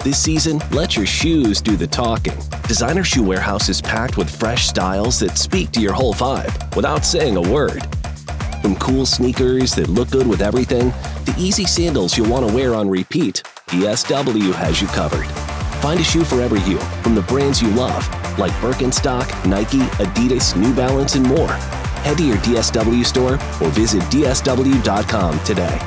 This season, let your shoes do the talking. Designer Shoe Warehouse is packed with fresh styles that speak to your whole vibe without saying a word. From cool sneakers that look good with everything, to easy sandals you'll want to wear on repeat, DSW has you covered. Find a shoe for every you, from the brands you love, like Birkenstock, Nike, Adidas, New Balance, and more. Head to your DSW store or visit dsw.com today.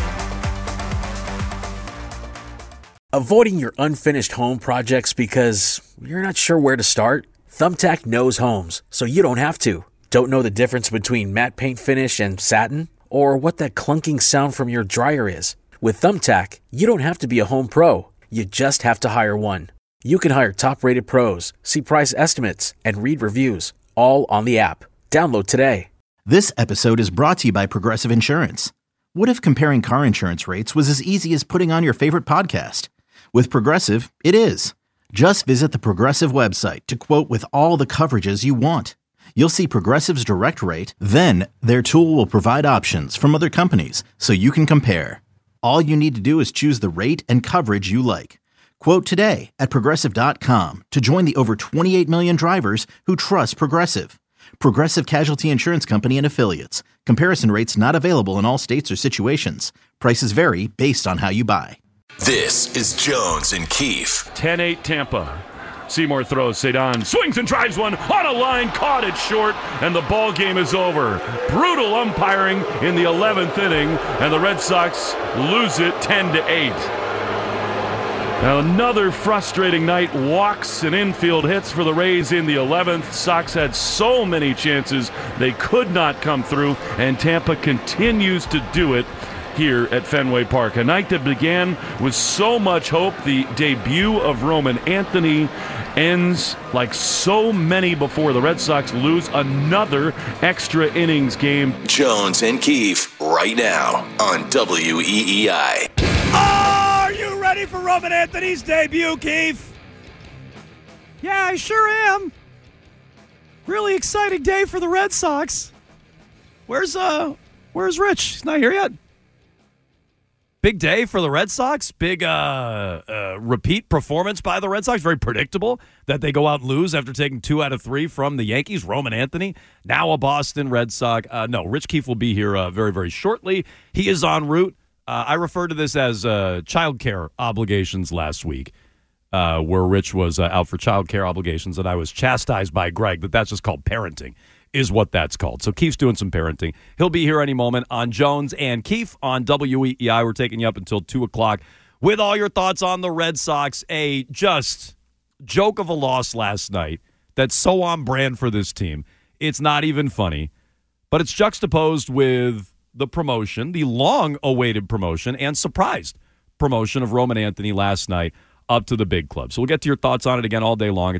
Avoiding your unfinished home projects because you're not sure where to start? Thumbtack knows homes, so you don't have to. Don't know the difference between matte paint finish and satin? Or what that clunking sound from your dryer is? With Thumbtack, you don't have to be a home pro. You just have to hire one. You can hire top-rated pros, see price estimates, and read reviews, all on the app. Download today. This episode is brought to you by Progressive Insurance. What if comparing car insurance rates was as easy as putting on your favorite podcast? With Progressive, it is. Just visit the Progressive website to quote with all the coverages you want. You'll see Progressive's direct rate, then their tool will provide options from other companies so you can compare. All you need to do is choose the rate and coverage you like. Quote today at Progressive.com to join the over 28 million drivers who trust Progressive. Progressive Casualty Insurance Company and Affiliates. Comparison rates not available in all states or situations. Prices vary based on how you buy. This is Jones and Keefe. 10-8 Tampa. Seymour throws. Cedon swings and drives one on a line, caught it short, and the ball game is over. Brutal umpiring in the 11th inning, and the Red Sox lose it 10-8. Now another frustrating night. Walks and infield hits for the Rays in the 11th. Sox had so many chances they could not come through, and Tampa continues to do it here at Fenway Park. A night that began with so much hope. The debut of Roman Anthony ends like so many before the Red Sox lose another extra innings game. Jones and Keefe right now on WEEI. Are you ready for Roman Anthony's debut, Keefe? Yeah, I sure am. Really exciting day for the Red Sox. Where's Rich? He's not here yet. Big day for the Red Sox. Big repeat performance by the Red Sox. Very predictable that they go out and lose after taking 2 out of 3 from the Yankees. Roman Anthony, now a Boston Red Sox. No, Rich Keefe will be here very, very shortly. He is en route. I referred to this as child care obligations last week, where Rich was out for child care obligations, and I was chastised by Greg that that's just called parenting. Is what that's called. So Keefe's doing some parenting. He'll be here any moment on Jones and Keefe on WEEI. We're taking you up until 2 o'clock with all your thoughts on the Red Sox. A just joke of a loss last night that's so on brand for this team. It's not even funny, but it's juxtaposed with the promotion, the long-awaited promotion and surprised promotion of Roman Anthony last night up to the big club. So we'll get to your thoughts on it again all day long at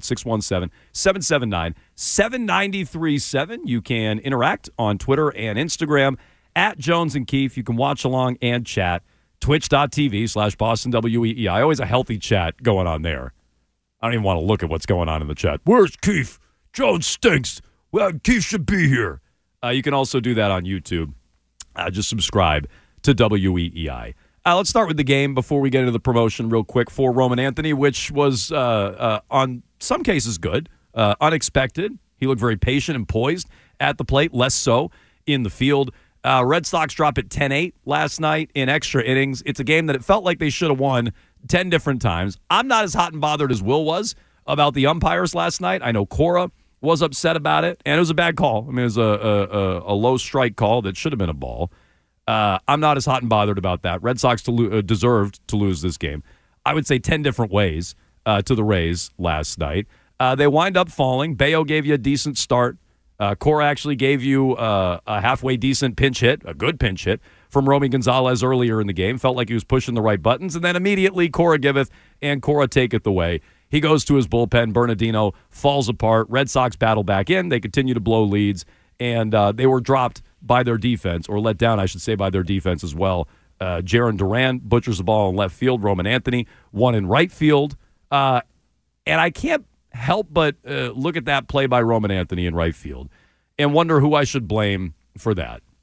617-779-7937. You can interact on Twitter and Instagram at Jones and Keefe. You can watch along and chat. Twitch.tv/Boston WEEI. Always a healthy chat going on there. I don't even want to look at what's going on in the chat. Where's Keefe? Jones stinks. Well, Keefe should be here. You can also do that on YouTube. Just subscribe to WEEI. Let's start with the game before we get into the promotion real quick for Roman Anthony, which was, on some cases, good, unexpected. He looked very patient and poised at the plate, less so in the field. Red Sox drop at 10-8 last night in extra innings. It's a game that it felt like they should have won 10 different times. I'm not as hot and bothered as Will was about the umpires last night. I know Cora was upset about it, and it was a bad call. I mean, it was a low strike call that should have been a ball. I'm not as hot and bothered about that. Red Sox deserved to lose this game. I would say 10 different ways to the Rays last night. They wind up falling. Bayo gave you a decent start. Cora actually gave you a halfway decent pinch hit, a good pinch hit, from Romy Gonzalez earlier in the game. Felt like he was pushing the right buttons. And then immediately Cora giveth and Cora taketh away. He goes to his bullpen. Bernardino falls apart. Red Sox battle back in. They continue to blow leads. And they were dropped by their defense, or let down, I should say, by their defense as well. Jarren Duran butchers the ball in left field. Roman Anthony, one in right field. And I can't help but look at that play by Roman Anthony in right field and wonder who I should blame for that.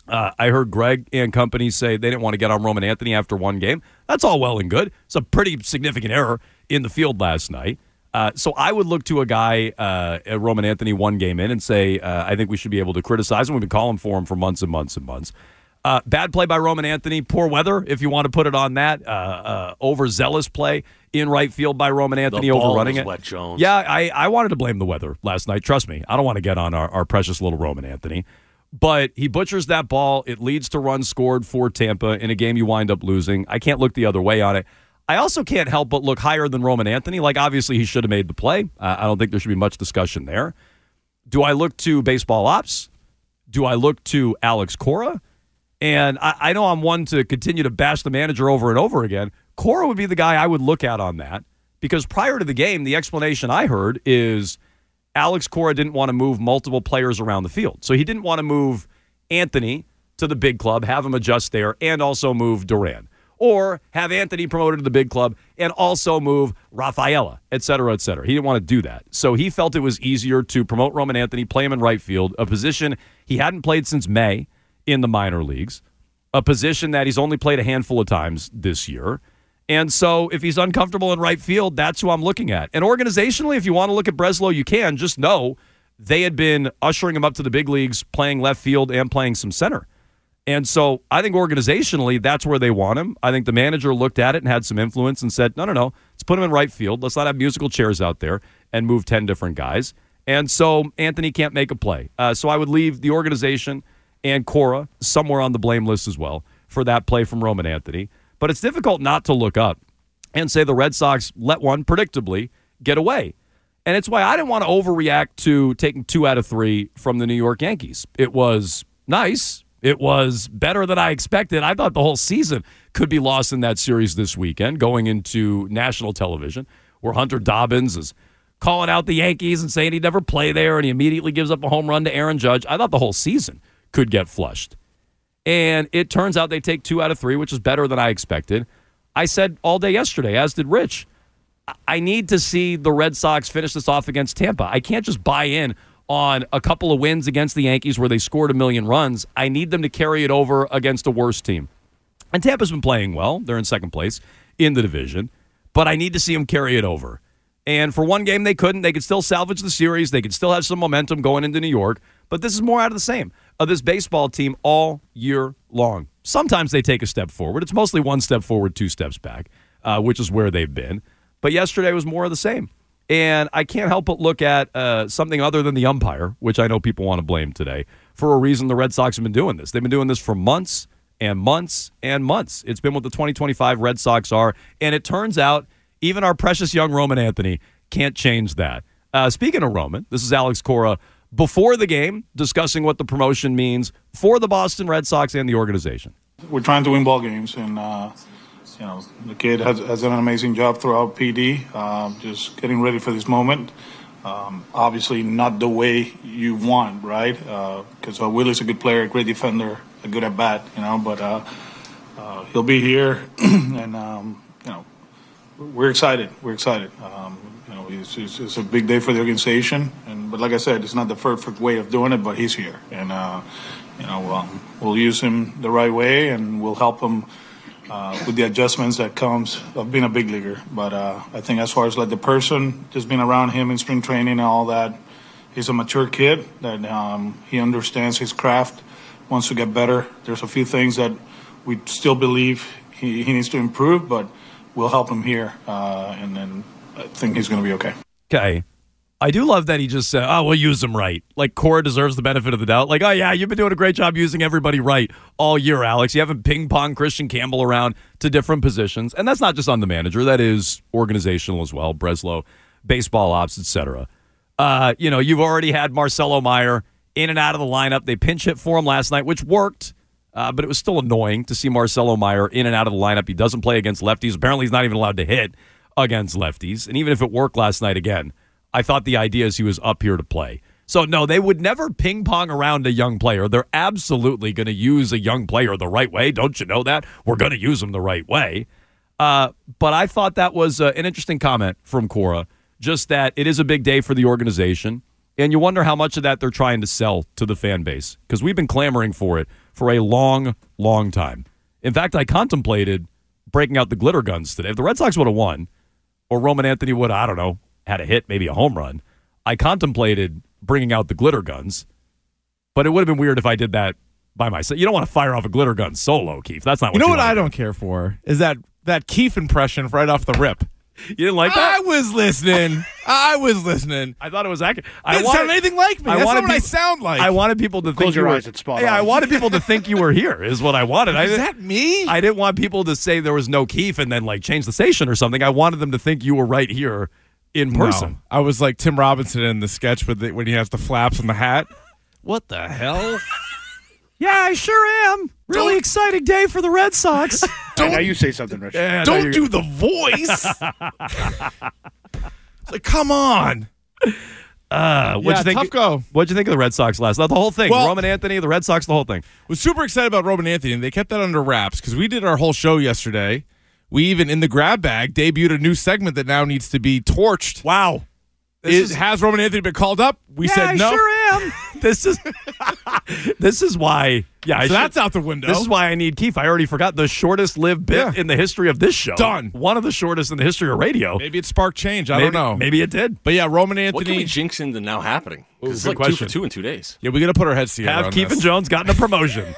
I heard Greg and company say they didn't want to get on Roman Anthony after one game. That's all well and good. It's a pretty significant error in the field last night. So I would look to a guy, Roman Anthony, one game in and say, I think we should be able to criticize him. We've been calling for him for months and months and months. Bad play by Roman Anthony. Poor weather, if you want to put it on that. Overzealous play in right field by Roman Anthony, overrunning it. Wet, Jones. Yeah, I wanted to blame the weather last night. Trust me. I don't want to get on our precious little Roman Anthony. But he butchers that ball. It leads to runs scored for Tampa in a game you wind up losing. I can't look the other way on it. I also can't help but look higher than Roman Anthony. Like, obviously, he should have made the play. I don't think there should be much discussion there. Do I look to baseball ops? Do I look to Alex Cora? And I know I'm one to continue to bash the manager over and over again. Cora would be the guy I would look at on that, because prior to the game, the explanation I heard is Alex Cora didn't want to move multiple players around the field. So he didn't want to move Anthony to the big club, have him adjust there, and also move Duran. Or have Anthony promoted to the big club and also move Rafaela, et cetera, et cetera. He didn't want to do that. So he felt it was easier to promote Roman Anthony, play him in right field, a position he hadn't played since May in the minor leagues, a position that he's only played a handful of times this year. And so if he's uncomfortable in right field, that's who I'm looking at. And organizationally, if you want to look at Breslow, you can. Just know they had been ushering him up to the big leagues, playing left field and playing some center. And so I think organizationally, that's where they want him. I think the manager looked at it and had some influence and said, no, let's put him in right field. Let's not have musical chairs out there and move 10 different guys. And so Anthony can't make a play. So I would leave the organization and Cora somewhere on the blame list as well for that play from Roman Anthony. But it's difficult not to look up and say the Red Sox let one predictably get away. And it's why I didn't want to overreact to taking 2 out of 3 from the New York Yankees. It was nice. It was better than I expected. I thought the whole season could be lost in that series this weekend, going into national television, where Hunter Dobbins is calling out the Yankees and saying he'd never play there, and he immediately gives up a home run to Aaron Judge. I thought the whole season could get flushed. And it turns out they take 2 out of 3, which is better than I expected. I said all day yesterday, as did Rich, I need to see the Red Sox finish this off against Tampa. I can't just buy in on a couple of wins against the Yankees where they scored 1 million runs. I need them to carry it over against a worse team. And Tampa's been playing well. They're in second place in the division. But I need to see them carry it over. And for one game, they couldn't. They could still salvage the series. They could still have some momentum going into New York. But this is more out of the same of this baseball team all year long. Sometimes they take a step forward. It's mostly 1 step forward, 2 steps back, which is where they've been. But yesterday was more of the same. And I can't help but look at something other than the umpire, which I know people want to blame today, for a reason the Red Sox have been doing this. They've been doing this for months and months and months. It's been what the 2025 Red Sox are. And it turns out even our precious young Roman Anthony can't change that. Speaking of Roman, this is Alex Cora before the game discussing what the promotion means for the Boston Red Sox and the organization. We're trying to win ball games, and the kid has done an amazing job throughout PD, just getting ready for this moment. Obviously not the way you want, right? Because Willie's a good player, a great defender, a good at bat, but he'll be here, and we're excited. We're excited. It's a big day for the organization, but like I said, it's not the perfect way of doing it, but he's here, and we'll use him the right way, and we'll help him with the adjustments that comes of being a big leaguer. But I think as far as like the person, just being around him in spring training and all that, he's a mature kid that he understands his craft, wants to get better. There's a few things that we still believe he needs to improve, but we'll help him here, and then I think he's going to be okay. Okay. I do love that he just said, we'll use him right. Like, Cora deserves the benefit of the doubt. Like, oh, yeah, you've been doing a great job using everybody right all year, Alex. You haven't ping-ponged Christian Campbell around to different positions. And that's not just on the manager. That is organizational as well. Breslow, baseball ops, etc. You've already had Marcelo Meyer in and out of the lineup. They pinch hit for him last night, which worked. But it was still annoying to see Marcelo Meyer in and out of the lineup. He doesn't play against lefties. Apparently, he's not even allowed to hit against lefties. And even if it worked last night again, I thought the idea is he was up here to play. So, no, they would never ping-pong around a young player. They're absolutely going to use a young player the right way. Don't you know that? We're going to use him the right way. But I thought that was an interesting comment from Cora, just that it is a big day for the organization. And you wonder how much of that they're trying to sell to the fan base, because we've been clamoring for it for a long, long time. In fact, I contemplated breaking out the glitter guns today. If the Red Sox would have won, or Roman Anthony would have, I don't know, had a hit, maybe a home run, I contemplated bringing out the glitter guns, but it would have been weird if I did that by myself. You don't want to fire off a glitter gun solo, Keith. That's not what you know. What I don't care for is that Keith impression right off the rip. You didn't like that? I was listening. I thought it was accurate. I didn't sound anything like me. That's not what I sound like. I wanted people to Close think your you were. eyes, it's spot Yeah, on. I wanted people to think you were here. Is what I wanted. Is that me? I didn't want people to say there was no Keith and then like change the station or something. I wanted them to think you were right here in person. No. I was like Tim Robinson in the sketch when he has the flaps and the hat. What the hell? Yeah, I sure am. Really exciting day for the Red Sox. Now you say something, Rich. Yeah, Don't do the voice. It's like, come on. What'd you think? Tough go. What'd you think of the Red Sox last night? The whole thing. Well- Roman Anthony, the Red Sox, the whole thing. Was super excited about Roman Anthony, and they kept that under wraps because we did our whole show yesterday. We even, in the grab bag, debuted a new segment that now needs to be torched. Wow. Has Roman Anthony been called up? We said no. I sure am. This is why. Yeah, So that's out the window. This is why I need Keith. I already forgot the shortest lived bit in the history of this show. Done. One of the shortest in the history of radio. Maybe it sparked change. I don't know. Maybe it did. But yeah, Roman Anthony. What can we jinx into now happening? Because it's good like 2 question. for 2 in 2 days. Yeah, we got to put our heads together. Have on Keith this. and Jones gotten a promotion?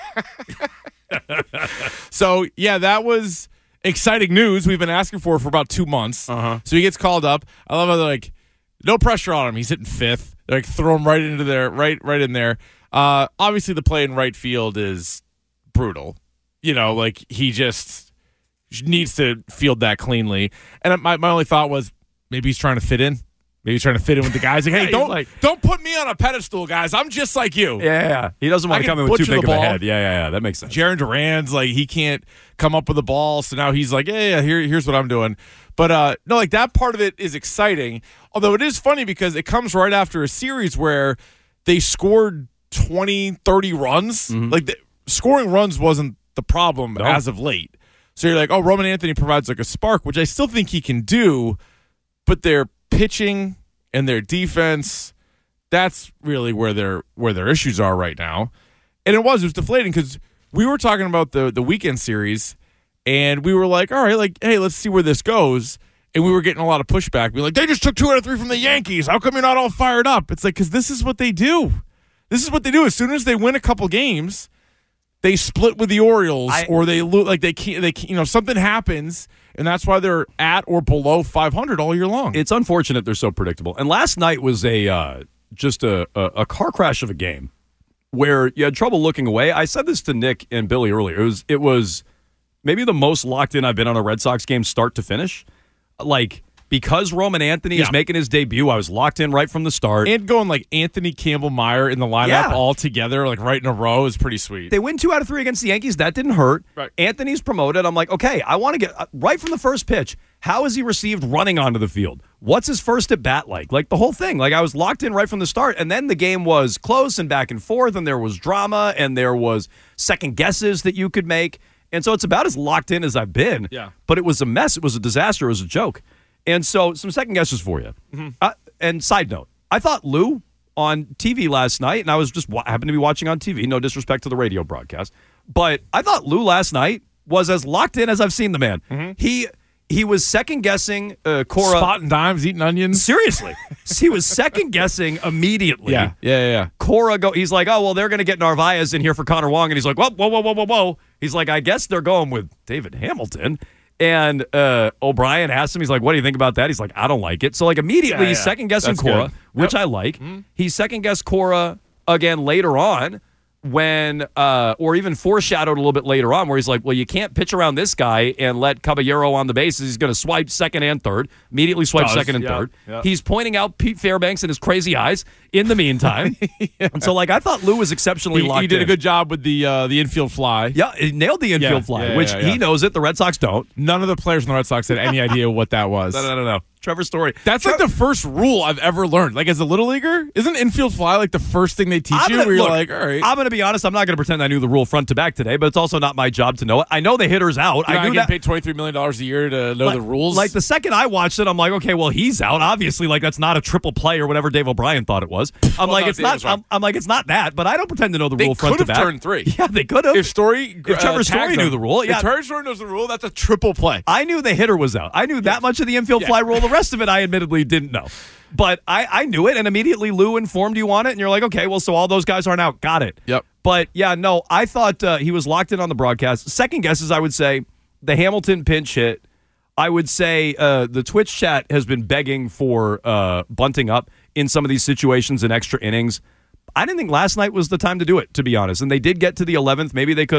So yeah, that was exciting news we've been asking for about 2 months. So he gets called up. I love how they're like, no pressure on him. He's hitting fifth. They're like, throw him right into there, right in there. Obviously, the play in right field is brutal. You know, like he just needs to field that cleanly. And my only thought was maybe he's trying to fit in. Maybe he's trying to fit in with the guys. Like, hey, don't put me on a pedestal, guys. I'm just like you. Yeah. He doesn't want to come in with too big of a head. Yeah. That makes sense. Jaron Duran's like, he can't come up with the ball, so now he's like, here's what I'm doing. But no, like that part of it is exciting. Although it is funny because it comes right after a series where they scored 20, 30 runs. Like scoring runs wasn't the problem as of late. So you're like, oh, Roman Anthony provides like a spark, which I still think he can do, but their pitching and their defense, that's really where their issues are right now. And it was deflating because we were talking about the weekend series, and we were like, all right, like, hey, let's see where this goes. And we were getting a lot of pushback. We were like, they just took 2 out of 3 from the Yankees. How come you're not all fired up? It's like, because this is what they do. This is what they do. As soon as they win a couple games, they split with the Orioles, or they lose. Like they can't, something happens, and that's why they're at or below 500 all year long. It's unfortunate they're so predictable. And last night was just a car crash of a game where you had trouble looking away. I said this to Nick and Billy earlier. It was maybe the most locked in I've been on a Red Sox game start to finish. Like, because Roman Anthony is making his debut, I was locked in right from the start. And going like Anthony Campbell-Meyer in the lineup all together, like right in a row, is pretty sweet. They win 2 out of 3 against the Yankees. That didn't hurt. Right. Anthony's promoted. I'm like, okay, I want to get right from the first pitch. How is he received running onto the field? What's his first at bat like? Like the whole thing. Like I was locked in right from the start. And then the game was close and back and forth, and there was drama, and there was second guesses that you could make. And so it's about as locked in as I've been. Yeah. But it was a mess. It was a disaster. It was a joke. And so some second guesses for you. And side note, I thought Lou on TV last night, and I was just happened to be watching on TV, no disrespect to the radio broadcast, but I thought Lou last night was as locked in as I've seen the man. He was second guessing Cora. Spotting dimes, eating onions. Seriously. He was second guessing immediately. Yeah. Cora he's like, oh, well, they're going to get Narvaez in here for Connor Wong. And he's like, whoa. He's like, I guess they're going with David Hamilton. And O'Brien asked him, he's like, what do you think about that? He's like, I don't like it. So, like, immediately he's second-guessing Cora, which I like. He second-guessed Cora again later on when, or even foreshadowed a little bit later on where he's like, well, you can't pitch around this guy and let Caballero on the bases. He's going to swipe second and third, immediately swipe second and third. Yeah. He's pointing out Pete Fairbanks and his crazy eyes in the meantime. And so, like, I thought Lou was exceptionally locked in. He did a good job with the infield fly. Yeah, he nailed the infield fly, which he knows it. The Red Sox don't. None of the players in the Red Sox had any idea what that was. No. Trevor Story. That's like the first rule I've ever learned. Like as a little leaguer, isn't infield fly like the first thing they teach you? Where you're like, all right. I'm going to be honest. I'm not going to pretend I knew the rule front to back today, but it's also not my job to know it. I know the hitter's out. I get paid $23 million a year to know the rules. Like the second I watched it, I'm like, okay, well he's out. Obviously, like that's not a triple play or whatever Dave O'Brien thought it was. I'm like, it's not. I'm like, it's not that. But I don't pretend to know the rule front to back. They could have turned 3. Yeah, they could have. If Trevor Story knew the rule, yeah. If Trevor Story knows the rule, that's a triple play. I knew the hitter was out. I knew that much of the infield fly rule. The rest of it, I admittedly didn't know. But I knew it, and immediately Lou informed you on it, and you're like, okay, well, so all those guys aren't out. Got it. Yep. But, yeah, no, I thought he was locked in on the broadcast. Second guesses, I would say, the Hamilton pinch hit. I would say the Twitch chat has been begging for bunting up in some of these situations in extra innings. I didn't think last night was the time to do it, to be honest. And they did get to the 11th. Maybe they could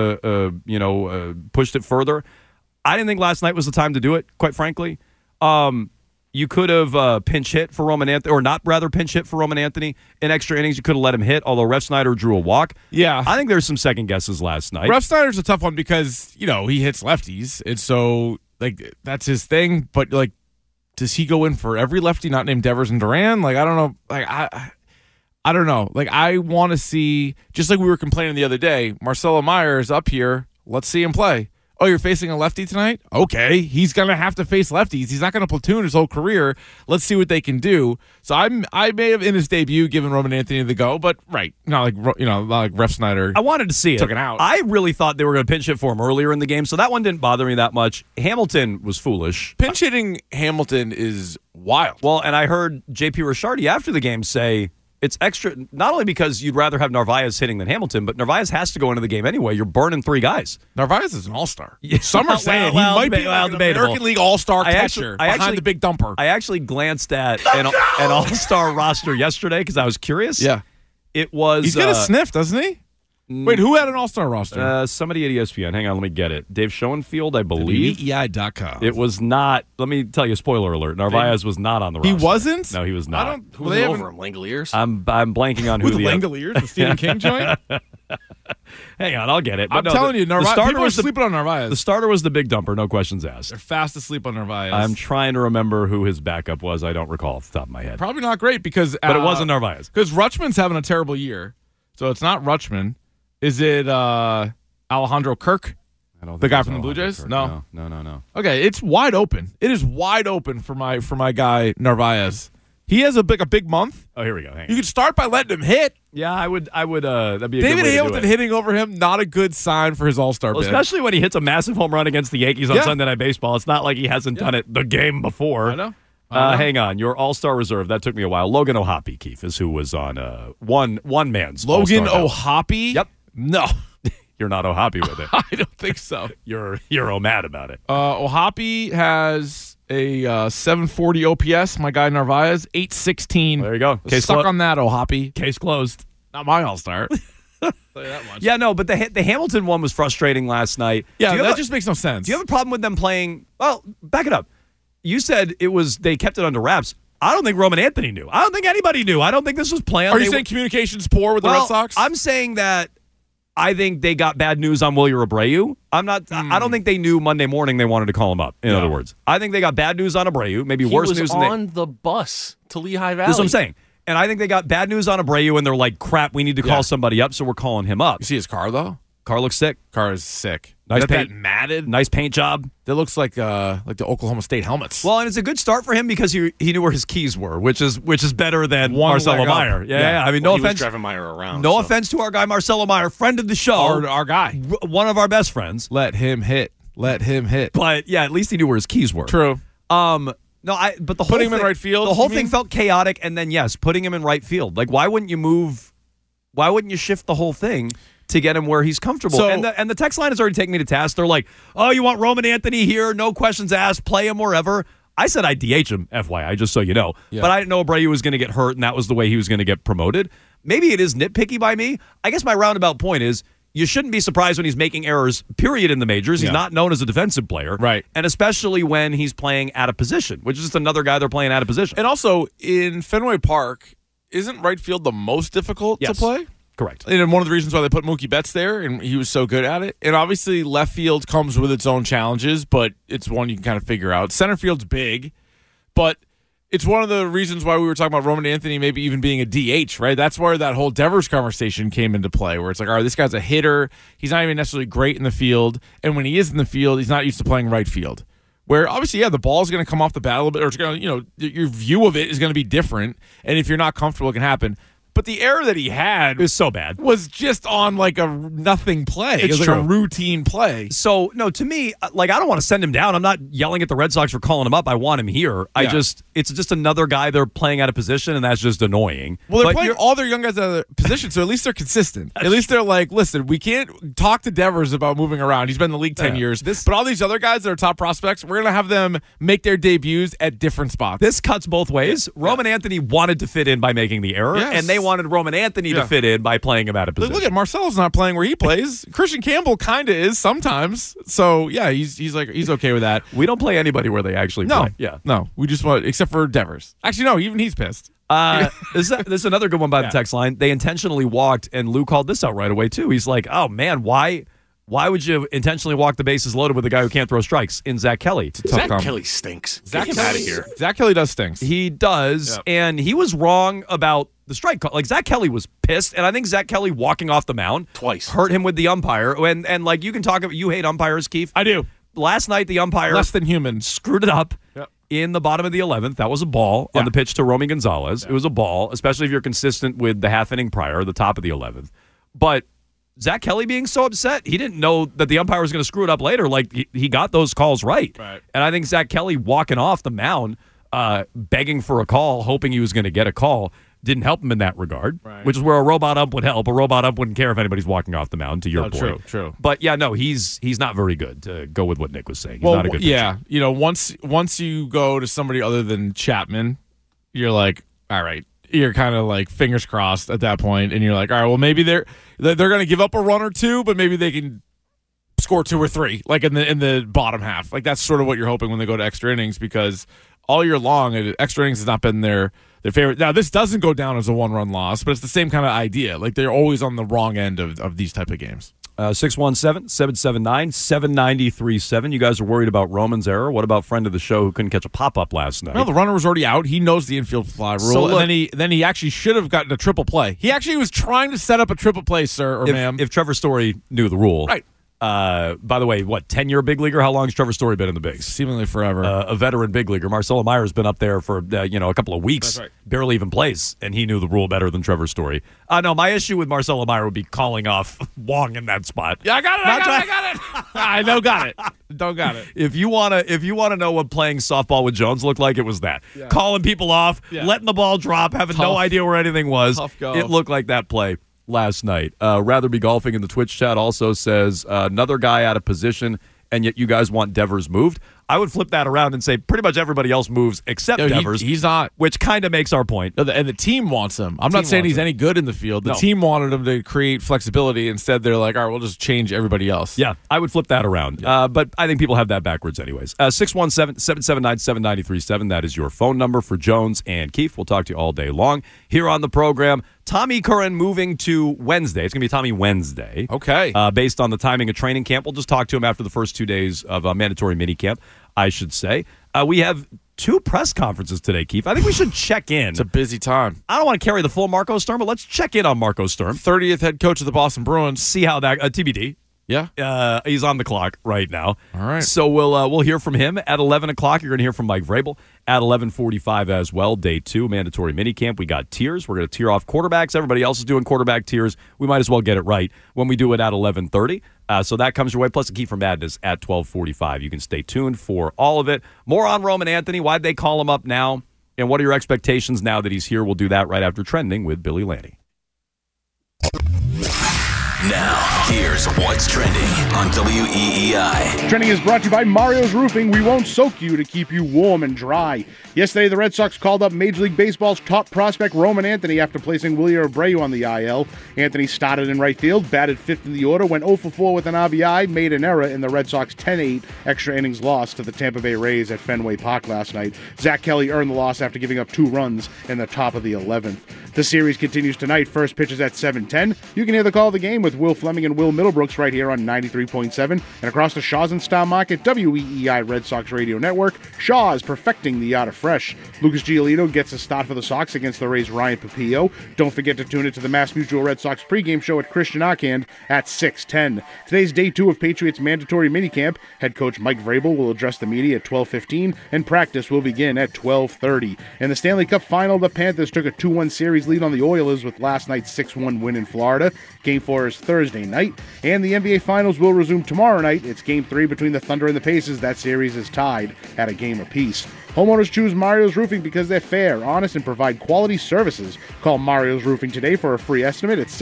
have, pushed it further. I didn't think last night was the time to do it, quite frankly. You could have pinch hit for Roman Anthony, or not rather pinch hit for Roman Anthony in extra innings. You could have let him hit, although Ref Snyder drew a walk. Yeah. I think there's some second guesses last night. Ref Snyder's a tough one because, he hits lefties. And so, that's his thing. But, does he go in for every lefty not named Devers and Duran? I don't know. I don't know. I want to see, just like we were complaining the other day, Marcelo Meyer is up here. Let's see him play. Oh, you're facing a lefty tonight? Okay. He's going to have to face lefties. He's not going to platoon his whole career. Let's see what they can do. So I may have, in his debut, given Roman Anthony the go, but not like Ref Snyder. I wanted to see it. Took it out. I really thought they were going to pinch hit for him earlier in the game, so that one didn't bother me that much. Hamilton was foolish. Pinch hitting Hamilton is wild. Well, and I heard JP Ricciardi after the game say, it's extra, not only because you'd rather have Narvaez hitting than Hamilton, but Narvaez has to go into the game anyway. You're burning 3 guys. Narvaez is an all-star. Some are saying he might be an debatable. American League all-star catcher behind the big dumper. I actually glanced at an all-star roster yesterday because I was curious. Yeah. It was... He's got a sniff, doesn't he? Wait, who had an all-star roster? Somebody at ESPN. Hang on, let me get it. Dave Schoenfield, I believe. WEEI.com. It was not... Let me tell you, spoiler alert. Narvaez was not on the roster. He wasn't? No, he was not. Who's over him? Langoliers? I'm blanking on who the Langoliers? The Stephen King joint? Hang on, I'll get it. But telling you, Narvaez, people are sleeping on Narvaez. The starter was the big dumper, no questions asked. They're fast asleep on Narvaez. I'm trying to remember who his backup was. I don't recall off the top of my head. Probably not great because... But it wasn't Narvaez. Because Rutschman's having a terrible year. So it's not Rutschman. Is it Alejandro Kirk? I don't think the guy from the Blue Jays? Kirk. No. Okay, it's wide open. It is wide open for my guy Narvaez. He has a big month. Oh, here we go. Hang on. You could start by letting him hit. Yeah, I would. That'd be a David good way Hamilton to do it. hitting over him, not a good sign for his All-Star bid. Especially when he hits a massive home run against the Yankees on Sunday Night Baseball. It's not like he hasn't done it the game before. I know. Hang on, your All-Star reserve. That took me a while. Logan O'Hoppe, Keith, is who was on one man's Logan All-Star O'Hoppe? Yep. No. You're not O'Hoppe with it. I don't think so. You're mad about it. O'Hoppe has a 740 OPS. My guy Narvaez, 816. There you go. Suck on that, O'Hoppe. Case closed. Not my All-Star. Tell you that much. Yeah, no, but the Hamilton one was frustrating last night. Yeah, that just makes no sense. Do you have a problem with them playing? Well, back it up. You said they kept it under wraps. I don't think Roman Anthony knew. I don't think anybody knew. I don't think this was planned. Are you saying communication's poor with the Red Sox? I'm saying that I think they got bad news on Wilyer Abreu. I don't think they knew Monday morning they wanted to call him up, in other words. I think they got bad news on Abreu, maybe worse news. He was on the bus to Lehigh Valley. That's what I'm saying. And I think they got bad news on Abreu, and they're like, crap, we need to call somebody up, so we're calling him up. You see his car, though? Car looks sick. Car is sick. Nice paint. That matted. Nice paint job. That looks like the Oklahoma State helmets. Well, and it's a good start for him because he knew where his keys were, which is better than Marcelo Meyer. Yeah. I mean, no offense. He was driving Meyer around. No offense to our guy Marcelo Meyer, friend of the show. Our guy. One of our best friends. Let him hit. But yeah, at least he knew where his keys were. True. But the whole putting him in right field. The whole thing felt chaotic, and then putting him in right field. Like, why wouldn't you shift the whole thing to get him where he's comfortable? So, and the text line has already taken me to task. They're like, oh, you want Roman Anthony here? No questions asked. Play him wherever. I said I'd DH him, FYI, just so you know. Yeah. But I didn't know Abreu was going to get hurt, and that was the way he was going to get promoted. Maybe it is nitpicky by me. I guess my roundabout point is you shouldn't be surprised when he's making errors, period, in the majors. He's not known as a defensive player. Right. And especially when he's playing out of position, which is just another guy they're playing out of position. And also, in Fenway Park, isn't right field the most difficult to play? Correct. And one of the reasons why they put Mookie Betts there, and he was so good at it. And obviously, left field comes with its own challenges, but it's one you can kind of figure out. Center field's big, But it's one of the reasons why we were talking about Roman Anthony maybe even being a DH, right? That's where that whole Devers conversation came into play, where it's like, all right, this guy's a hitter. He's not even necessarily great in the field. And when he is in the field, he's not used to playing right field. Where obviously, yeah, the ball's going to come off the bat a little bit, or it's going to, your view of it is going to be different. And if you're not comfortable, it can happen. But the error that he had was so bad. Was just on like a nothing play. It was like true. a routine play. So, no, to me, like, I don't want to send him down. I'm not yelling at the Red Sox for calling him up. I want him here. It's just another guy they're playing out of position, and that's just annoying. Well, they're playing all their young guys out of position, so at least they're consistent. At least they're like, listen, we can't talk to Devers about moving around. He's been in the league 10 years. But all these other guys that are top prospects, we're going to have them make their debuts at different spots. This cuts both ways. Roman Anthony wanted to fit in by making the error, and they wanted Roman Anthony to fit in by playing him out of position. Look at Marcelo's not playing where he plays. Christian Campbell kind of is sometimes. So yeah, he's okay with that. We don't play anybody where they actually play. Yeah, no, we just want except for Devers. Actually, no, even he's pissed. This is another good one by the text line. They intentionally walked, and Lou called this out right away too. He's like, "Oh man, why would you intentionally walk the bases loaded with a guy who can't throw strikes in Zach Kelly?" Zach Kelly stinks. Get him out of here. Zach Kelly does stinks. He does, and he was wrong about the strike call. Like, Zach Kelly was pissed, and I think Zach Kelly walking off the mound twice hurt him with the umpire. And like, you can talk about, you hate umpires, Keith. I do. Last night, the umpire less than human screwed it up. In the bottom of the 11th. That was a ball on the pitch to Romy Gonzalez. It was a ball, especially if you're consistent with the half inning prior, the top of the 11th. But Zach Kelly being so upset, he didn't know that the umpire was going to screw it up later. Like, he got those calls right. And I think Zach Kelly walking off the mound, begging for a call, hoping he was going to get a call, didn't help him in that regard, which is where a robot ump would help. A robot ump wouldn't care if anybody's walking off the mound, to your point. True. But yeah, no, he's not very good, to go with what Nick was saying. He's not a good pitcher. Once you go to somebody other than Chapman, you're like, all right. You're kind of like fingers crossed at that point, and you're like, all right, well, maybe they're going to give up a run or two, but maybe they can score 2 or 3, like in the bottom half. Like, that's sort of what you're hoping when they go to extra innings, because all year long, extra innings has not been their favorite. Now, this doesn't go down as a 1-run loss, but it's the same kind of idea. Like, they're always on the wrong end of these type of games. 617-779-7937. You guys are worried about Roman's error. What about friend of the show who couldn't catch a pop-up last night? No, the runner was already out. He knows the infield fly rule. So look, and then he actually should have gotten a triple play. He actually was trying to set up a triple play, sir or ma'am. If Trevor Story knew the rule. Right. By the way, 10-year big leaguer? How long has Trevor Story been in the bigs? Seemingly forever. A veteran big leaguer. Marcelo Meyer's been up there for a couple of weeks. That's right. Barely even plays, and he knew the rule better than Trevor Story. No, my issue with Marcelo Meyer would be calling off Wong in that spot. Yeah, I got it. I know, got it. Don't got it. If you wanna know what playing softball with Jones looked like, it was that. Yeah. Calling people off, letting the ball drop, having no idea where anything was. It looked like that play last night. Rather be golfing in the Twitch chat also says another guy out of position, and yet you guys want Devers moved. I would flip that around and say pretty much everybody else moves except Devers. He's not. Which kind of makes our point. No, and the team wants him. I'm not saying he's any good in the field. The team wanted him to create flexibility. Instead, they're like, all right, we'll just change everybody else. Yeah, I would flip that around. But I think people have that backwards anyways. 617-779-7937. That is your phone number for Jones and Keefe. We'll talk to you all day long here on the program. Tommy Curran moving to Wednesday. It's going to be Tommy Wednesday. Okay. Based on the timing of training camp. We'll just talk to him after the first 2 days of mandatory minicamp, I should say. We have 2 press conferences today, Keith. I think we should check in. It's a busy time. I don't want to carry the full Marco Sturm, but let's check in on Marco Sturm. 30th head coach of the Boston Bruins. See how that TBD. Yeah. He's on the clock right now. All right. So we'll hear from him at 11 o'clock. You're going to hear from Mike Vrabel at 11:45 as well. Day 2, mandatory minicamp. We got tiers. We're going to tier off quarterbacks. Everybody else is doing quarterback tiers. We might as well get it right when we do it at 11:30. So that comes your way. Plus, the key for Madness at 12:45. You can stay tuned for all of it. More on Roman Anthony. Why'd they call him up now? And what are your expectations now that he's here? We'll do that right after Trending with Billy Lanny. Now, here's what's trending on WEEI. Trending is brought to you by Mario's Roofing. We won't soak you to keep you warm and dry. Yesterday, the Red Sox called up Major League Baseball's top prospect Roman Anthony after placing Wilyer Abreu on the IL. Anthony started in right field, batted 5th in the order, went 0 for 4 with an RBI, made an error in the Red Sox 10-8 extra innings loss to the Tampa Bay Rays at Fenway Park last night. Zach Kelly earned the loss after giving up 2 runs in the top of the 11th. The series continues tonight. First pitch is at 7:10. You can hear the call of the game with Will Fleming and Will Middlebrooks right here on 93.7 and across the Shaw's and Star Market WEEI Red Sox Radio Network. Shaw is perfecting the art of fresh. Lucas Giolito gets a start for the Sox against the Rays' Ryan Papillo. Don't forget to tune into the Mass Mutual Red Sox pregame show at Christian Arcand at 6:10. Today's day 2 of Patriots mandatory minicamp. Head coach Mike Vrabel will address the media at 12:15 and practice will begin at 12:30. In the Stanley Cup Final, the Panthers took a 2-1 series lead on the Oilers with last night's 6-1 win in Florida. Game 4 is Thursday night, and the NBA Finals will resume tomorrow night. It's Game 3 between the Thunder and the Pacers. That series is tied at a game apiece. Homeowners choose Mario's Roofing because they're fair, honest, and provide quality services. Call Mario's Roofing today for a free estimate at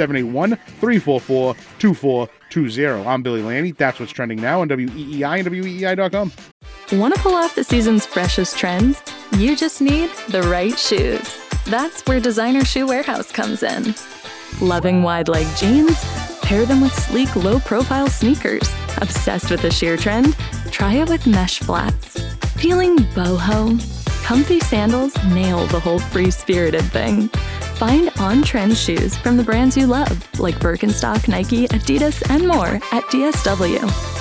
781-344-2420. I'm Billy Lanny. That's what's trending now on WEEI and WEEI.com. Want to pull off the season's freshest trends? You just need the right shoes. That's where Designer Shoe Warehouse comes in. Loving wide leg jeans? Pair them with sleek, low-profile sneakers. Obsessed with the sheer trend? Try it with mesh flats. Feeling boho? Comfy sandals nail the whole free-spirited thing. Find on-trend shoes from the brands you love, like Birkenstock, Nike, Adidas, and more at DSW.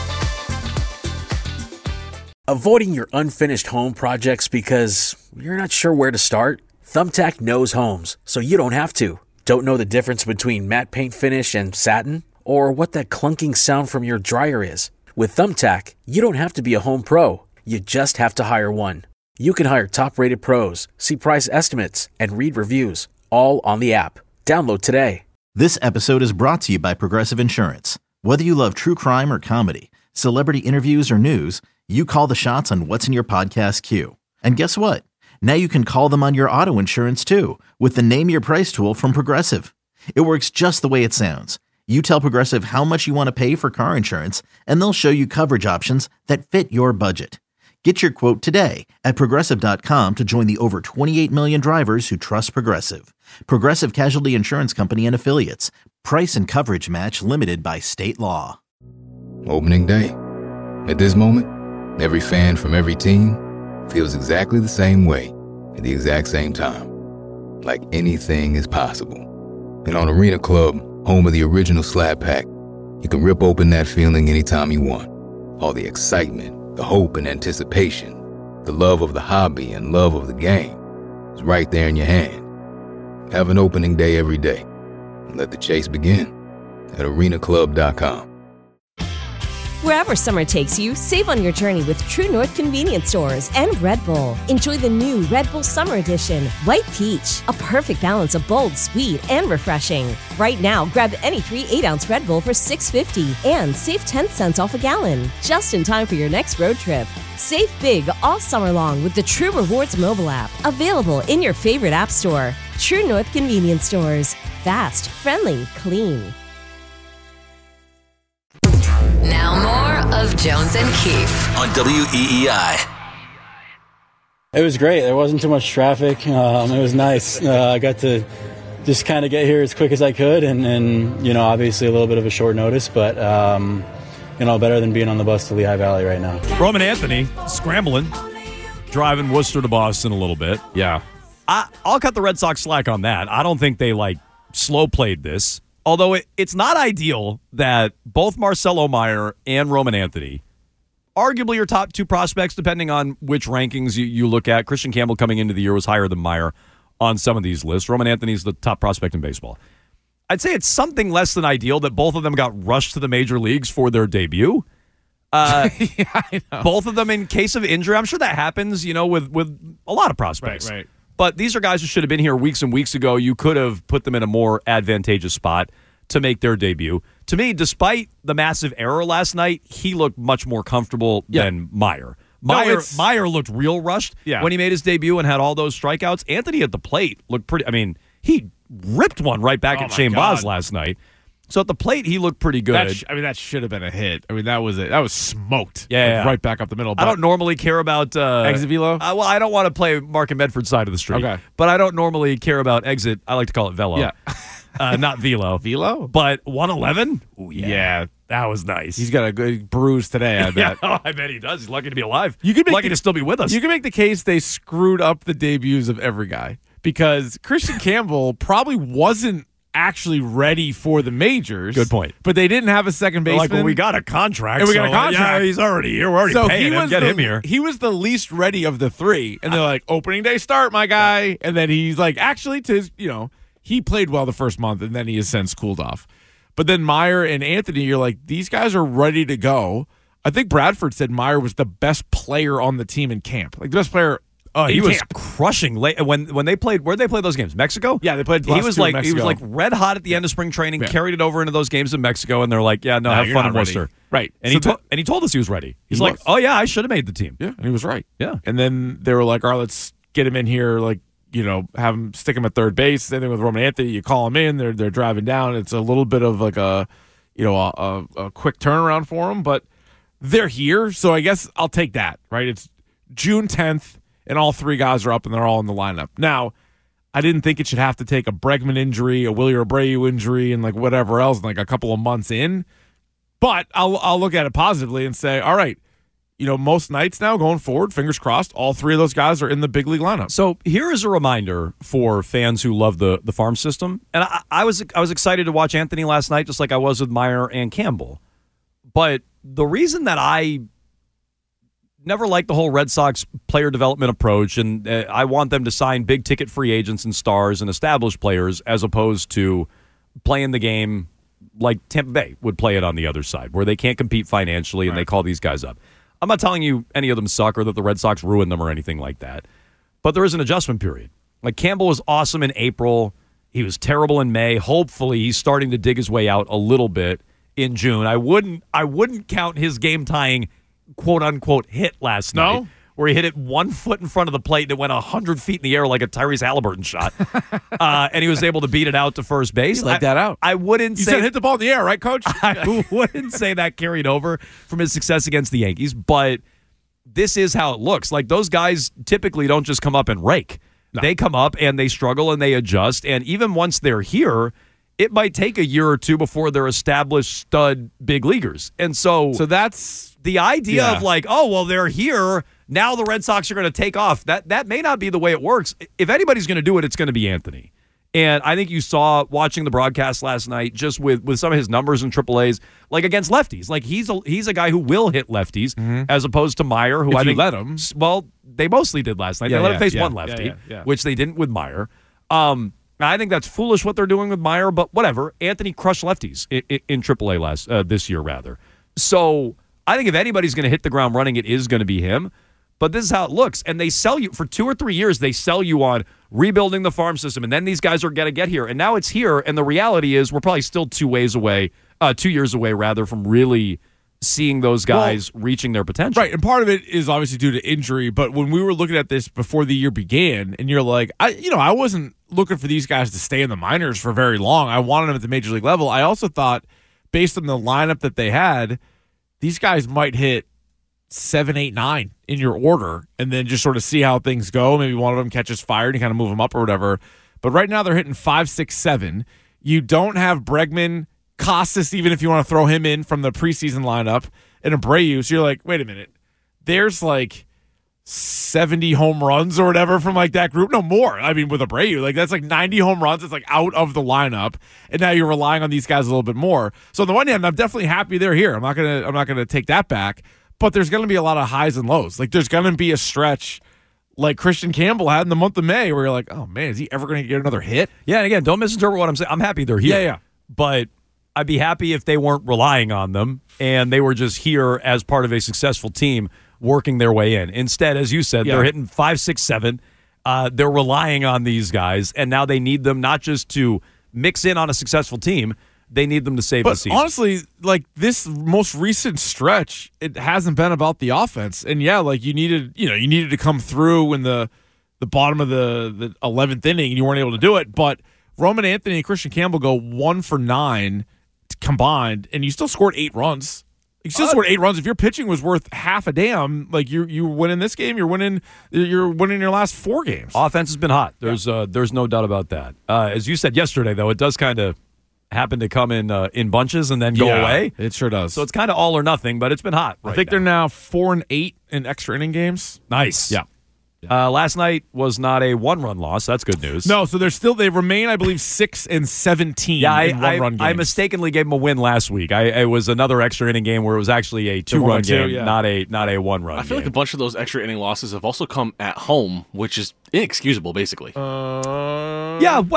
Avoiding your unfinished home projects because you're not sure where to start? Thumbtack knows homes, so you don't have to. Don't know the difference between matte paint finish and satin? Or what that clunking sound from your dryer is? With Thumbtack, you don't have to be a home pro. You just have to hire one. You can hire top-rated pros, see price estimates, and read reviews, all on the app. Download today. This episode is brought to you by Progressive Insurance. Whether you love true crime or comedy, celebrity interviews or news, you call the shots on what's in your podcast queue. And guess what? Now you can call them on your auto insurance too with the Name Your Price tool from Progressive. It works just the way it sounds. You tell Progressive how much you want to pay for car insurance, and they'll show you coverage options that fit your budget. Get your quote today at Progressive.com to join the over 28 million drivers who trust Progressive. Progressive Casualty Insurance Company and Affiliates. Price and coverage match limited by state law. Opening day. At this moment, every fan from every team feels exactly the same way at the exact same time. Like anything is possible. And on Arena Club, home of the original Slab Pack, you can rip open that feeling anytime you want. All the excitement, the hope and anticipation, the love of the hobby and love of the game is right there in your hand. Have an opening day every day and let the chase begin at arenaclub.com. Wherever summer takes you, save on your journey with True North Convenience Stores and Red Bull. Enjoy the new Red Bull Summer Edition, White Peach, a perfect balance of bold, sweet, and refreshing. Right now, grab any 3 8-ounce Red Bull for $6.50 and save 10 cents off a gallon, just in time for your next road trip. Save big all summer long with the True Rewards mobile app, available in your favorite app store. True North Convenience Stores. Fast, friendly, clean. Now more of Jones and Keefe on WEEI. It was great. There wasn't too much traffic. It was nice. I got to just kind of get here as quick as I could, and you know, obviously a little bit of a short notice, but you know, better than being on the bus to Lehigh Valley right now. Roman Anthony scrambling, driving Worcester to Boston a little bit. Yeah, I'll cut the Red Sox slack on that. I don't think they slow played this. Although it's not ideal that both Marcelo Meyer and Roman Anthony, arguably your top 2 prospects, depending on which rankings you look at. Christian Campbell coming into the year was higher than Meyer on some of these lists. Roman Anthony's the top prospect in baseball. I'd say it's something less than ideal that both of them got rushed to the major leagues for their debut. Yeah, I know. Both of them in case of injury. I'm sure that happens, you know, with a lot of prospects. Right. But these are guys who should have been here weeks and weeks ago. You could have put them in a more advantageous spot to make their debut. To me, despite the massive error last night, he looked much more comfortable than Meyer. Meyer looked real rushed when he made his debut and had all those strikeouts. Anthony at the plate looked pretty. I mean, he ripped one right back at Shane Baz last night. So at the plate, he looked pretty good. That should have been a hit. I mean, that was it. That was smoked. Yeah. Right back up the middle. I don't normally care about exit velo. Well, I don't want to play Mark and Medford side of the street. Okay. But I don't normally care about exit. I like to call it velo. Yeah. Not velo. Velo? But 111? Ooh, yeah. That was nice. He's got a good bruise today, I bet. I bet he does. He's lucky to be alive. You could lucky to still be with us. You can make the case they screwed up the debuts of every guy. because Christian Campbell probably wasn't actually ready for the majors. Good point. But they didn't have a second baseman. Like, well, we got a contract. And we got a contract. Yeah, he's already here. We're already paying him. Get him here. He was the least ready of the three. And they're like, opening day start, my guy. And then he's like, actually, he played well the first month, and then he has since cooled off. But then Meyer and Anthony, you're like, these guys are ready to go. I think Bradford said Meyer was the best player on the team in camp. Like, the best player. Oh, he was crushing late when they played. Where'd they play those games? Mexico. Yeah, they played. He was like red hot at the end of spring training. Yeah. Carried it over into those games in Mexico, and they're like, "Yeah, no, have fun in Worcester." Right. And he told us he was ready. He's like, "Oh yeah, I should have made the team." Yeah, and he was right. Yeah. And then they were like, "All right, let's get him in here. Like, have him stick him at third base." Same thing with Roman Anthony. You call him in. They're driving down. It's a little bit of like a quick turnaround for him, but they're here. So I guess I'll take that. Right. It's June 10th. And all three guys are up, and they're all in the lineup. Now, I didn't think it should have to take a Bregman injury, a Willie Abreu injury, and like whatever else, like a couple of months in. But I'll look at it positively and say, all right, most nights now going forward, fingers crossed, all three of those guys are in the big league lineup. So here is a reminder for fans who love the farm system. And I was excited to watch Anthony last night, just like I was with Meyer and Campbell. But the reason that I never liked the whole Red Sox player development approach, and I want them to sign big-ticket free agents and stars and established players as opposed to playing the game like Tampa Bay would play it on the other side, where they can't compete financially and they call these guys up. I'm not telling you any of them suck or that the Red Sox ruined them or anything like that, but there is an adjustment period. Like, Campbell was awesome in April. He was terrible in May. Hopefully, he's starting to dig his way out a little bit in June. I wouldn't count his game-tying quote-unquote hit last night, where he hit it 1 foot in front of the plate and it went 100 feet in the air like a Tyrese Halliburton shot. And he was able to beat it out to first base. Let that out. I wouldn't You say... said hit the ball in the air, right, Coach? I wouldn't say that carried over from his success against the Yankees, but this is how it looks. Like, those guys typically don't just come up and rake. No. They come up and they struggle and they adjust, and even once they're here, it might take a year or two before they're established stud big leaguers. And so that's... The idea of like, oh, well, they're here. Now the Red Sox are going to take off. That may not be the way it works. If anybody's going to do it, it's going to be Anthony. And I think you saw watching the broadcast last night just with some of his numbers in AAAs, like against lefties. Like, he's a guy who will hit lefties as opposed to Meyer, who if I think let him. Well, they mostly did last night. They let him face one lefty, which they didn't with Meyer. I think that's foolish what they're doing with Meyer, but whatever. Anthony crushed lefties in AAA this year, rather. So I think if anybody's going to hit the ground running, it is going to be him. But this is how it looks. And they sell you, for 2 or 3 years, they sell you on rebuilding the farm system. And then these guys are going to get here. And now it's here. And the reality is we're probably still 2 years away, from really seeing those guys reaching their potential. Right. And part of it is obviously due to injury. But when we were looking at this before the year began, and you're like, I wasn't looking for these guys to stay in the minors for very long. I wanted them at the major league level. I also thought, based on the lineup that they had, these guys might hit 7, 8, 9 in your order and then just sort of see how things go. Maybe one of them catches fire and you kind of move them up or whatever. But right now they're hitting 5, 6, 7. You don't have Bregman, Costas, even if you want to throw him in from the preseason lineup, and Abreu. So you're like, wait a minute. There's like 70 home runs or whatever from like that group. No more. I mean, with Abreu, like that's like 90 home runs. It's like out of the lineup, and now you're relying on these guys a little bit more. So on the one hand, I'm definitely happy they're here. I'm not gonna take that back. But there's gonna be a lot of highs and lows. Like there's gonna be a stretch like Christian Campbell had in the month of May, where you're like, oh man, is he ever gonna get another hit? Yeah, and again, don't misinterpret what I'm saying. I'm happy they're here. Yeah. But I'd be happy if they weren't relying on them and they were just here as part of a successful team working their way in. Instead, as you said, they're hitting 5, 6, 7. They're relying on these guys, and now they need them not just to mix in on a successful team, they need them to save the season. Honestly, like this most recent stretch, it hasn't been about the offense. And like you needed to come through in the bottom of the 11th inning, and you weren't able to do it. But Roman Anthony and Christian Campbell go 1 for 9 combined, and you still scored 8 runs. You still scored 8 runs. If your pitching was worth half a damn, like you winning this game, you're winning your last 4 games. Offense has been hot. There's no doubt about that. As you said yesterday, though, it does kind of happen to come in bunches and then go away. It sure does. So it's kind of all or nothing, but it's been hot. I think they're now 4-8 in extra inning games. Nice. Yeah. Last night was not a one-run loss. That's good news. No, so they remain, I believe, 6-17 in one-run games. I mistakenly gave them a win last week. It was another extra inning game where it was actually a two-run game, not a one-run I feel like a bunch of those extra inning losses have also come at home, which is inexcusable, basically. When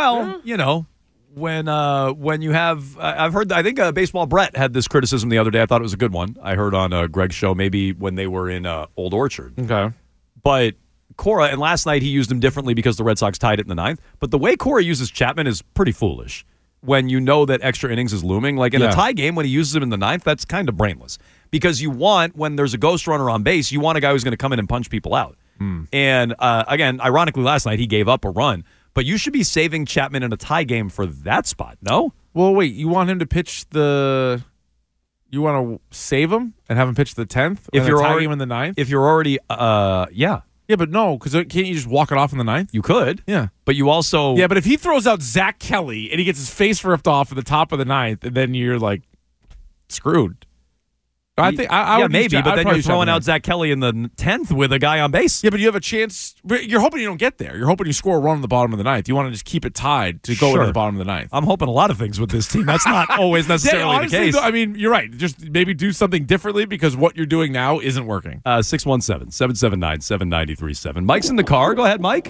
you have, I've heard, I think Baseball Brett had this criticism the other day. I thought it was a good one. I heard on Greg's show, maybe when they were in Old Orchard. Okay. But Cora, and last night he used him differently because the Red Sox tied it in the ninth. But the way Cora uses Chapman is pretty foolish when you know that extra innings is looming. Like in a tie game, when he uses him in the ninth, that's kind of brainless. Because you want, when there's a ghost runner on base, you want a guy who's going to come in and punch people out. And again, ironically, last night he gave up a run. But you should be saving Chapman in a tie game for that spot, no? Well, wait, you want him to pitch you want to save him and have him pitch the 10th? If you're tie game in the 9th? If you're already, yeah. Yeah, but no, because can't you just walk it off in the 9th? You could. Yeah. But you also... Yeah, but if he throws out Zach Kelly and he gets his face ripped off at the top of the 9th, and then you're like screwed. I think I would maybe, but then you're throwing out Zach Kelly in the 10th with a guy on base. Yeah, but you have a chance. You're hoping you don't get there. You're hoping you score a run in the bottom of the 9th. You want to just keep it tied to go into the bottom of the 9th. I'm hoping a lot of things with this team. That's not always necessarily honestly, the case. Though, I mean, you're right. Just maybe do something differently because what you're doing now isn't working. 617-779-7937. Mike's in the car. Go ahead, Mike.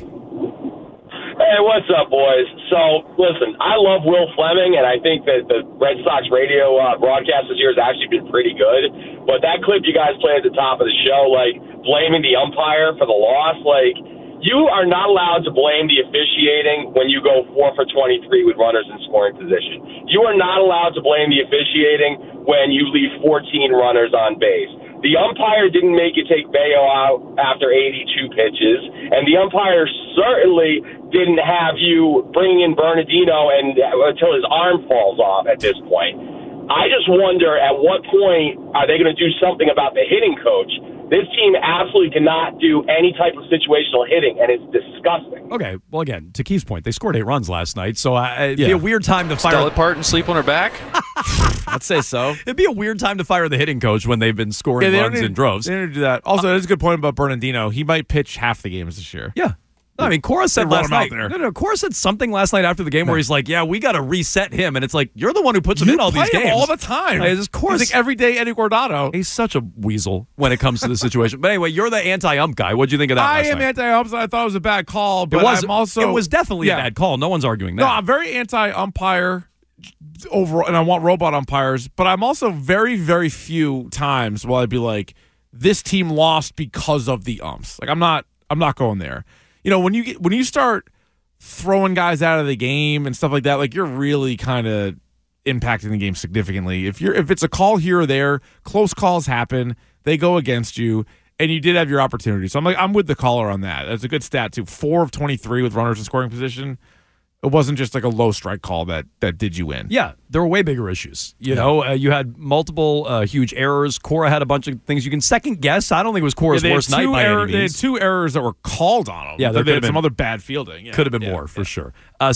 Hey, what's up, boys? So, listen, I love Will Fleming, and I think that the Red Sox radio broadcast this year has actually been pretty good. But that clip you guys played at the top of the show, like, blaming the umpire for the loss, like, you are not allowed to blame the officiating when you go 4 for 23 with runners in scoring position. You are not allowed to blame the officiating when you leave 14 runners on base. The umpire didn't make you take Bayo out after 82 pitches, and the umpire certainly didn't have you bring in Bernardino until his arm falls off at this point. I just wonder at what point are they going to do something about the hitting coach? This team absolutely cannot do any type of situational hitting, and it's disgusting. Okay, well, again, to Keith's point, they scored 8 runs last night, so it'd be a weird time to fire... Stella Parton sleep on her back? I'd say so. It'd be a weird time to fire the hitting coach when they've been scoring runs in droves. They didn't do that. Also, there's a good point about Bernardino. He might pitch half the games this year. Yeah. No, I mean, Cora said last night. No, Cora said something last night after the game where he's like, "Yeah, we got to reset him," and it's like you're the one who puts him in all these games all the time. He's like everyday Eddie Guardado. He's such a weasel when it comes to the situation. But anyway, you're the anti-ump guy. What'd you think of that? I last am night? anti-umps. I thought it was a bad call, but I'm also it was definitely a bad call. No one's arguing that. No, I'm very anti-umpire overall, and I want robot umpires. But I'm also very, very few times will I be like, this team lost because of the umps. Like I'm not going there. You know, when you start throwing guys out of the game and stuff like that, like you're really kind of impacting the game significantly. If it's a call here or there, close calls happen, they go against you, and you did have your opportunity. So I'm with the caller on that. That's a good stat too. 4 of 23 with runners in scoring position. It wasn't just like a low strike call that did you in. Yeah, there were way bigger issues. You know, you had multiple huge errors. Cora had a bunch of things you can second guess. I don't think it was Cora's worst night by any means. They had 2 errors that were called on them. Yeah, there had some other bad fielding. Yeah. Could have been more, for sure.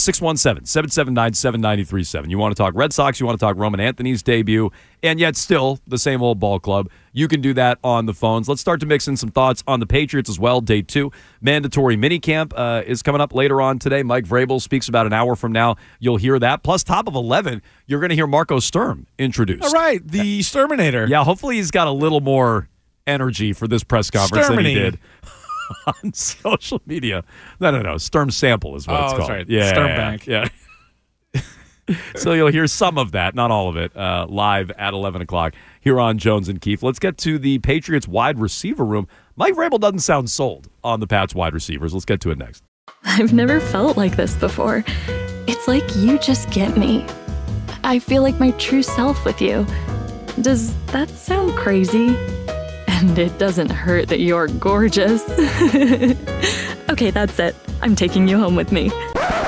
617-779-7937. You want to talk Red Sox, you want to talk Roman Anthony's debut, and yet still the same old ball club. You can do that on the phones. Let's start to mix in some thoughts on the Patriots as well. Day 2. Mandatory minicamp is coming up later on today. Mike Vrabel speaks about an hour from now. You'll hear that. Plus, top of 11, you're going to hear Marco Sturm introduced. All right, the Sturminator. Yeah, hopefully he's got a little more energy for this press conference than he did on social media. No. Sturm Sample is what it's called. That's right. Yeah, Sturm Bank. Yeah. So you'll hear some of that, not all of it, live at 11 o'clock here on Jones and Keefe. Let's get to the Patriots wide receiver room. Mike Vrabel doesn't sound sold on the Pats wide receivers. Let's get to it next. I've never felt like this before. It's like you just get me. I feel like my true self with you. Does that sound crazy? And it doesn't hurt that you're gorgeous. Okay, that's it. I'm taking you home with me.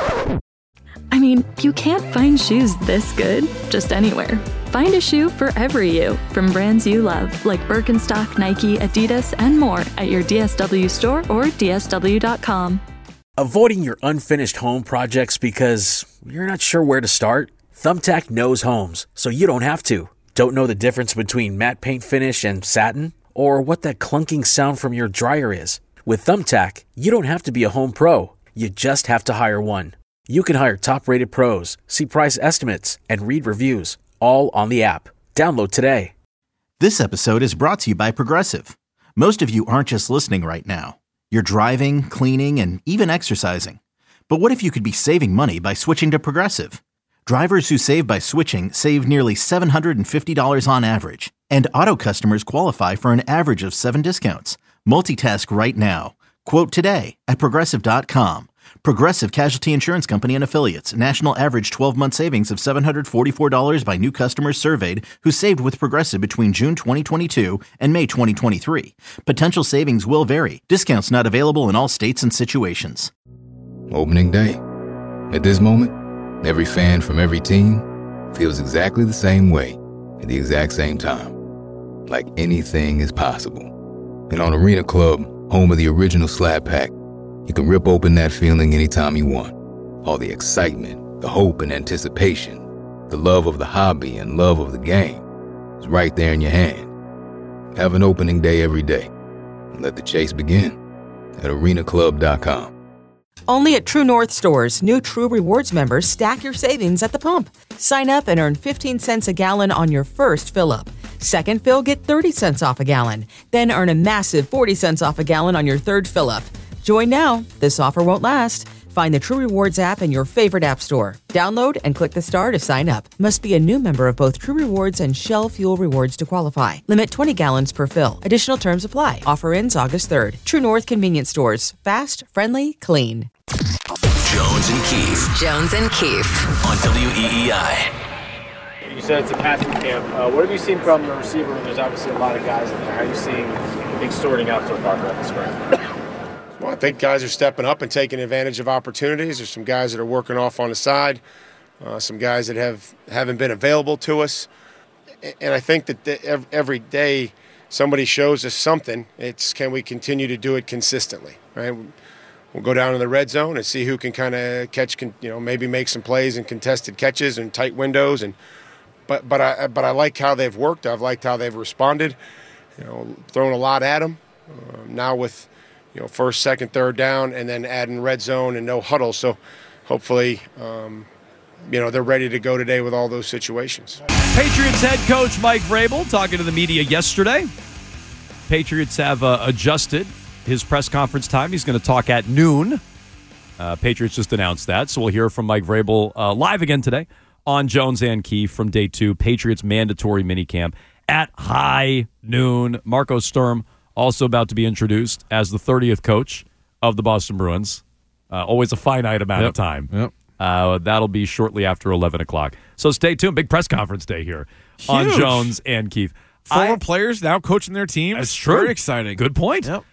I mean, you can't find shoes this good just anywhere. Find a shoe for every you from brands you love, like Birkenstock, Nike, Adidas, and more at your DSW store or DSW.com. Avoiding your unfinished home projects because you're not sure where to start? Thumbtack knows homes, so you don't have to. Don't know the difference between matte paint finish and satin? Or what that clunking sound from your dryer is? With Thumbtack, you don't have to be a home pro. You just have to hire one. You can hire top-rated pros, see price estimates, and read reviews, all on the app. Download today. This episode is brought to you by Progressive. Most of you aren't just listening right now. You're driving, cleaning, and even exercising. But what if you could be saving money by switching to Progressive? Drivers who save by switching save nearly $750 on average, and auto customers qualify for an average of 7 discounts. Multitask right now. Quote today at Progressive.com. Progressive Casualty Insurance Company and Affiliates. National average 12-month savings of $744 by new customers surveyed who saved with Progressive between June 2022 and May 2023. Potential savings will vary. Discounts not available in all states and situations. Opening day. At this moment, every fan from every team feels exactly the same way at the exact same time. Like anything is possible. And on Arena Club, home of the original Slab Pack, you can rip open that feeling anytime you want. All the excitement, the hope and anticipation, the love of the hobby and love of the game is right there in your hand. Have an opening day every day. And let the chase begin at arenaclub.com. Only at True North stores, new True Rewards members stack your savings at the pump. Sign up and earn 15 cents a gallon on your first fill-up. Second fill, get 30 cents off a gallon. Then earn a massive 40 cents off a gallon on your third fill-up. Join now. This offer won't last. Find the True Rewards app in your favorite app store. Download and click the star to sign up. Must be a new member of both True Rewards and Shell Fuel Rewards to qualify. Limit 20 gallons per fill. Additional terms apply. Offer ends August 3rd. True North Convenience Stores. Fast, friendly, clean. Jones and Keefe. Jones and Keefe. On WEEI. You said it's a passing camp. What have you seen from the receiver room? There's obviously a lot of guys in there. How are you seeing things sorting out so far throughout the spring? Well, I think guys are stepping up and taking advantage of opportunities. There's some guys that are working off on the side, some guys that haven't been available to us. And I think that every day somebody shows us something. It's can we continue to do it consistently, right? We'll go down in the red zone and see who can kind of catch, maybe make some plays and contested catches and tight windows. But I like how they've worked. I've liked how they've responded. Thrown a lot at them. Now with first, second, third down, and then adding red zone and no huddle. So hopefully, they're ready to go today with all those situations. Patriots head coach Mike Vrabel talking to the media yesterday. Patriots have adjusted his press conference time. He's going to talk at noon. Patriots just announced that, so we'll hear from Mike Vrabel live again today on Jones and Keefe from day 2. Patriots mandatory minicamp at high noon. Marco Sturm also about to be introduced as the 30th coach of the Boston Bruins. Always a finite amount of time. Yep. That'll be shortly after 11 o'clock. So stay tuned. Big press conference day here on Jones and Keefe. Former players now coaching their teams. That's true. Very exciting. Good point. Yep.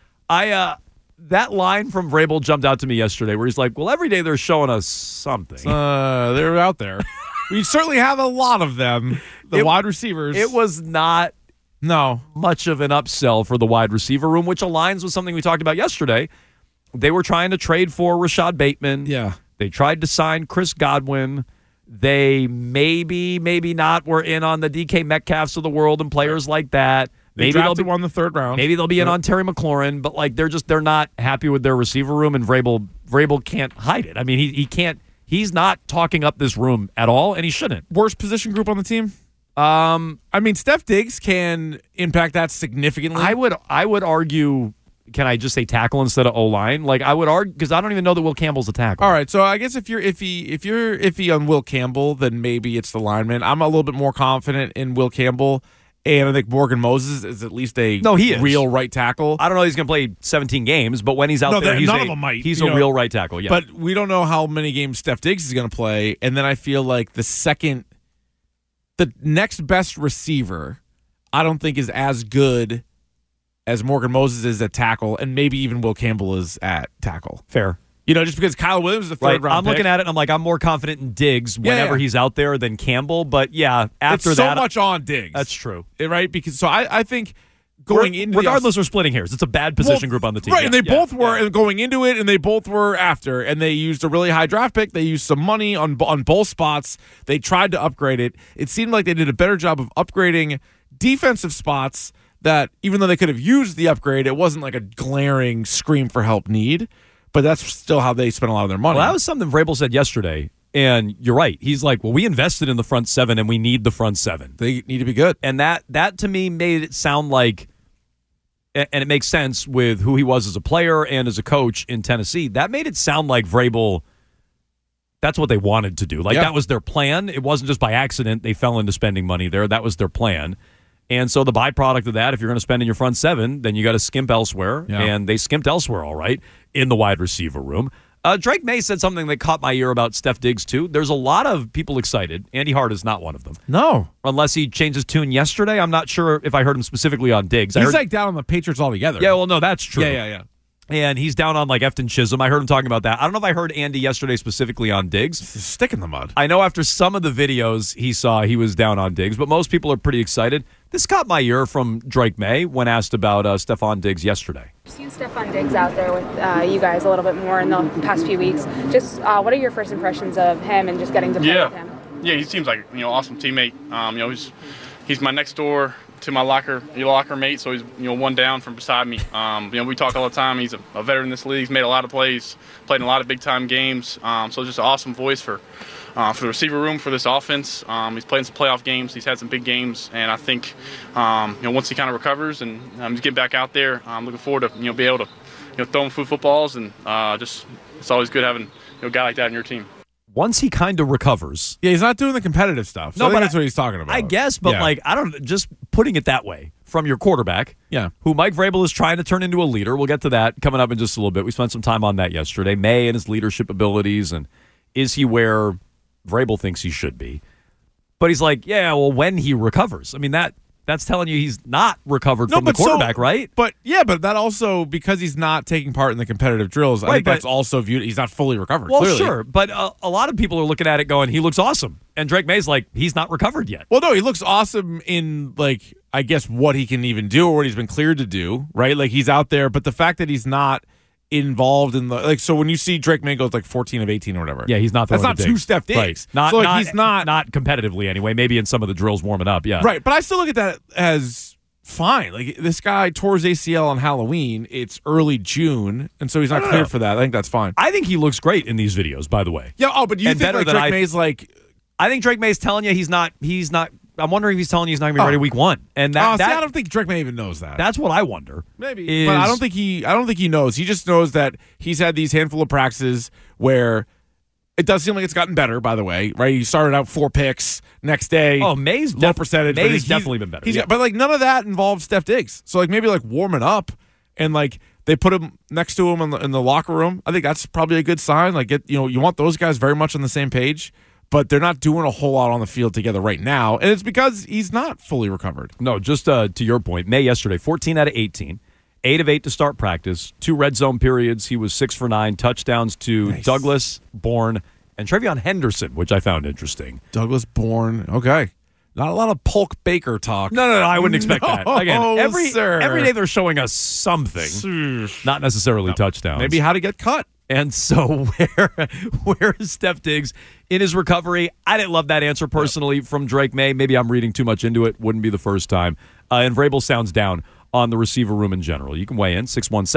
That line from Vrabel jumped out to me yesterday where he's like, well, every day they're showing us something. They're out there. We certainly have a lot of them, wide receivers. It was not much of an upsell for the wide receiver room, which aligns with something we talked about yesterday. They were trying to trade for Rashad Bateman. Yeah. They tried to sign Chris Godwin. They maybe not were in on the DK Metcalfs of the world and players like that. Maybe they'll be one in the third round. Maybe they'll be in on Terry McLaurin, but they're not happy with their receiver room, and Vrabel can't hide it. I mean, he can't. He's not talking up this room at all, and he shouldn't. Worst position group on the team? Steph Diggs can impact that significantly. I would argue. Can I just say tackle instead of O-line? I would argue because I don't even know that Will Campbell's a tackle. All right, so I guess if you're iffy on Will Campbell, then maybe it's the lineman. I'm a little bit more confident in Will Campbell, and I think Morgan Moses is at least a real right tackle. I don't know if he's going to play 17 games, but when he's out there, none of them might. He's a real right tackle. Yeah, but we don't know how many games Steph Diggs is going to play, and then I feel like the next best receiver, I don't think is as good as Morgan Moses is at tackle, and maybe even Will Campbell is at tackle. Fair. Just because Kyle Williams is a third round I'm pick. looking at it, and I'm like, I'm more confident in Diggs whenever he's out there than Campbell. But after it's so that, much on Diggs. That's true, right? Because I think going into regardless, we're splitting hairs. It's a bad position group on the team, right? And they both were going into it, and they both were after, and they used a really high draft pick. They used some money on both spots. They tried to upgrade it. It seemed like they did a better job of upgrading defensive spots that even though they could have used the upgrade, it wasn't like a glaring scream for help need. But that's still how they spent a lot of their money. Well, that was something Vrabel said yesterday. And you're right. He's like, well, we invested in the front seven, and we need the front seven. They need to be good. And that to me made it sound like, and it makes sense with who he was as a player and as a coach in Tennessee, that made it sound like Vrabel, that's what they wanted to do. Like, that was their plan. It wasn't just by accident they fell into spending money there. That was their plan. And so the byproduct of that, if you're going to spend in your front seven, then you got to skimp elsewhere. Yeah. And they skimped elsewhere, all right, in the wide receiver room. Drake May said something that caught my ear about Steph Diggs, too. There's a lot of people excited. Andy Hart is not one of them. No. Unless he changed his tune yesterday. I'm not sure if I heard him specifically on Diggs. He's like down on the Patriots altogether. Yeah, well, no, that's true. Yeah. And he's down on like Efton Chisholm. I heard him talking about that. I don't know if I heard Andy yesterday specifically on Diggs. It's a stick in the mud. I know after some of the videos he saw, he was down on Diggs, but most people are pretty excited. This caught my ear from Drake May when asked about Stephon Diggs yesterday. I've seen Stephon Diggs out there with you guys a little bit more in the past few weeks. Just what are your first impressions of him and just getting to play with him? Yeah, he seems like awesome teammate. He's my next door to my locker mate, so he's one down from beside me. We talk all the time. He's a veteran in this league. He's made a lot of plays, played in a lot of big time games. So just an awesome voice for the receiver room for this offense. He's played in some playoff games. He's had some big games, and I think once he kind of recovers and he's getting back out there, I'm looking forward to be able to throw him footballs, and just it's always good having a guy like that in your team. Once he kind of recovers. Yeah, he's not doing the competitive stuff. So I think that's what he's talking about. I guess, but just putting it that way from your quarterback, who Mike Vrabel is trying to turn into a leader. We'll get to that coming up in just a little bit. We spent some time on that yesterday. May and his leadership abilities, and is he where Vrabel thinks he should be? But he's like, when he recovers. I mean, that's telling you he's not recovered from the quarterback, right? But that also, because he's not taking part in the competitive drills, I think that's also viewed, he's not fully recovered. Well, clearly. Sure, but a lot of people are looking at it going, he looks awesome. And Drake May's like, he's not recovered yet. Well, no, he looks awesome in, I guess what he can even do or what he's been cleared to do, right? Like, he's out there, but the fact that he's not involved in the so when you see Drake May goes 14 of 18 or whatever, he's not throwing. That's not two-step Diggs. Right. He's not competitively anyway. Maybe in some of the drills warming up, right. But I still look at that as fine. Like, this guy tore his ACL on Halloween. It's early June, and so he's not cleared for that. I think that's fine. I think he looks great in these videos, by the way. Yeah. Oh, but you think Drake May's I think Drake May's telling you he's not. I'm wondering if he's telling you he's not going to be ready week one. And I don't think Drake May even knows that. That's what I wonder. Maybe, but I don't think he knows. He just knows that he's had these handful of practices where it does seem like it's gotten better. By the way, right? He started out 4 picks. Next day, May's low percentage. May's definitely been better. But none of that involves Steph Diggs. So maybe warming up and they put him next to him in the locker room. I think that's probably a good sign. You want those guys very much on the same page. But they're not doing a whole lot on the field together right now, and it's because he's not fully recovered. No, just to your point, May yesterday, 14 out of 18, 8 of 8 to start practice, 2 red zone periods. He was 6 for 9, touchdowns to Douglas, Bourne, and Trevion Henderson, which I found interesting. Douglas, Bourne, okay. Not a lot of Polk Baker talk. No, I wouldn't expect that. Again, every day they're showing us something, not necessarily touchdowns. Maybe how to get cut. And so where is Steph Diggs in his recovery? I didn't love that answer personally from Drake May. Maybe I'm reading too much into it. Wouldn't be the first time. And Vrabel sounds down on the receiver room in general. You can weigh in,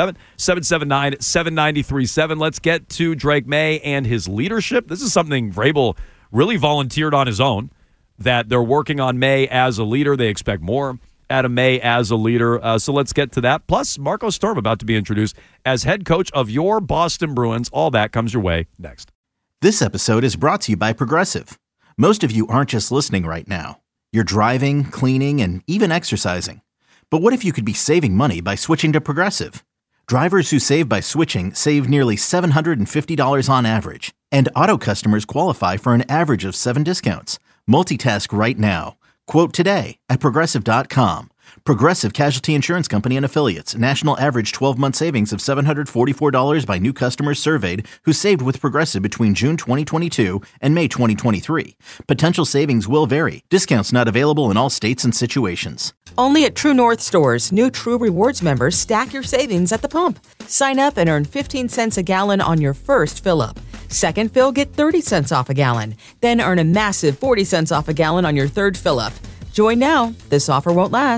617-779-7937. Let's get to Drake May and his leadership. This is something Vrabel really volunteered on his own, that they're working on May as a leader. They expect more out of May as a leader. So let's get to that. Plus, Marco Sturm about to be introduced as head coach of your Boston Bruins. All that comes your way next. This episode is brought to you by Progressive. Most of you aren't just listening right now. You're driving, cleaning, and even exercising. But what if you could be saving money by switching to Progressive? Drivers who save by switching save nearly $750 on average. And auto customers qualify for an average of 7 discounts. Multitask right now. Quote today at Progressive.com. Progressive Casualty Insurance Company and Affiliates. National average 12-month savings of $744 by new customers surveyed who saved with Progressive between June 2022 and May 2023. Potential savings will vary. Discounts not available in all states and situations. Only at True North stores, new True Rewards members stack your savings at the pump. Sign up and earn 15 cents a gallon on your first fill-up. Second fill, get 30 cents off a gallon. Then earn a massive 40 cents off a gallon on your third fill-up. Join now. This offer won't last.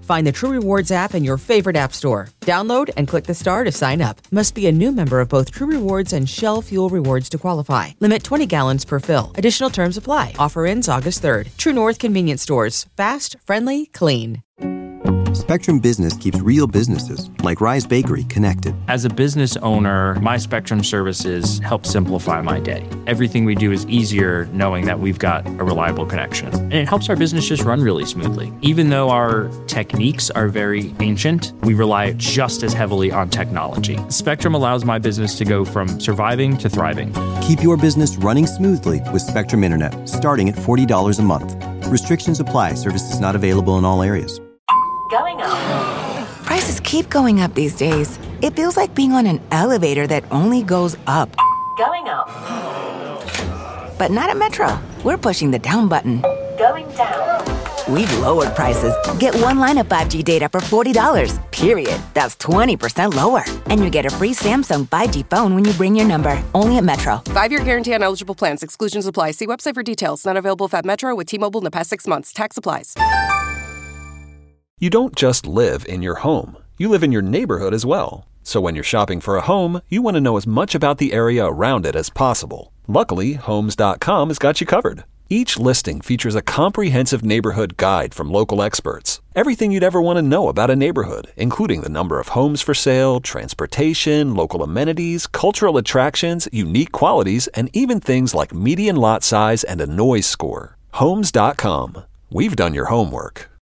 Find the True Rewards app in your favorite app store. Download and click the star to sign up. Must be a new member of both True Rewards and Shell Fuel Rewards to qualify. Limit 20 gallons per fill. Additional terms apply. Offer ends August 3rd. True North Convenience Stores. Fast, friendly, clean. Spectrum Business keeps real businesses, like Rise Bakery, connected. As a business owner, my Spectrum services help simplify my day. Everything we do is easier knowing that we've got a reliable connection. And it helps our business just run really smoothly. Even though our techniques are very ancient, we rely just as heavily on technology. Spectrum allows my business to go from surviving to thriving. Keep your business running smoothly with Spectrum Internet, starting at $40 a month. Restrictions apply. Services not available in all areas. Going up. Prices keep going up these days. It feels like being on an elevator that only goes up. Going up. But not at Metro. We're pushing the down button. Going down. We've lowered prices. Get one line of 5G data for $40, period. That's 20% lower. And you get a free Samsung 5G phone when you bring your number. Only at Metro. 5-year guarantee on eligible plans. Exclusions apply. See website for details. Not available at Metro with T-Mobile in the past 6 months. Tax applies. You don't just live in your home. You live in your neighborhood as well. So when you're shopping for a home, you want to know as much about the area around it as possible. Luckily, Homes.com has got you covered. Each listing features a comprehensive neighborhood guide from local experts. Everything you'd ever want to know about a neighborhood, including the number of homes for sale, transportation, local amenities, cultural attractions, unique qualities, and even things like median lot size and a noise score. Homes.com. We've done your homework.